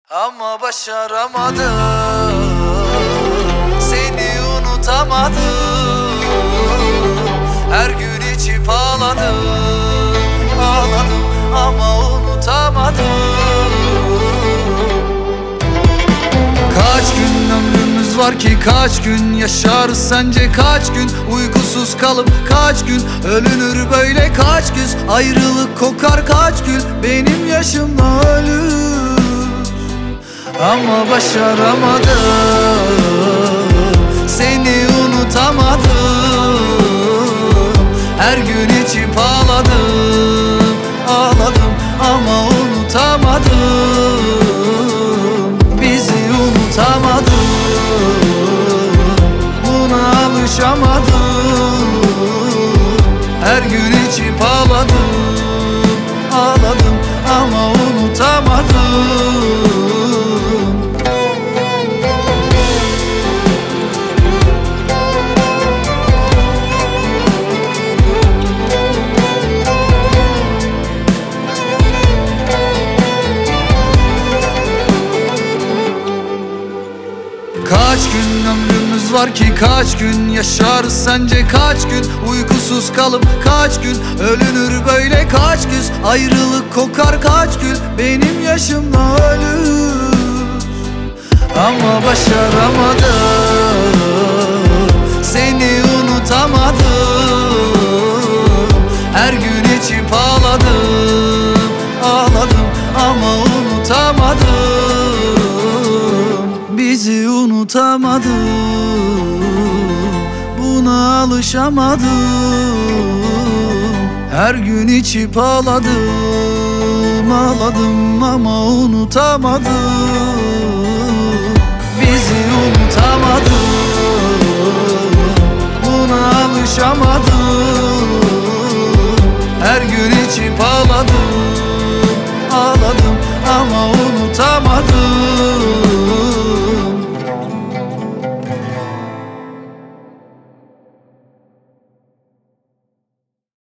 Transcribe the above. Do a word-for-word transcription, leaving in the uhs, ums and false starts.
Ama başaramadım, seni unutamadım. Her gün içip ağladım, ağladım ama unutamadım. Kaç gün ömrümüz var ki, kaç gün yaşarız sence, kaç gün uykusuz kalıp kaç gün ölünür böyle, kaç güz ayrılık kokar, kaç gül benim yaşımda ölür. Ama başaramadım, seni unutamadım. Her gün içip ağladım, ağladım ama unutamadım. Bizi unutamadım, buna alışamadım. Her gün içip ağladım, ağladım ama unutamadım. Kaç gün ömrümüz var ki, kaç gün yaşarız sence, kaç gün uykusuz kalıp kaç gün ölünür böyle, kaç güz ayrılık kokar, kaç gül benim yaşımda ölür. Ama başaramadım, seni unutamadım. Her gün içip ağladım, ağladım ama unutamadım. Bizi unutamadım, buna alışamadım. Her gün içip ağladım, ağladım ama unutamadım. Bizi unutamadım, buna alışamadım. Her gün içip ağladım,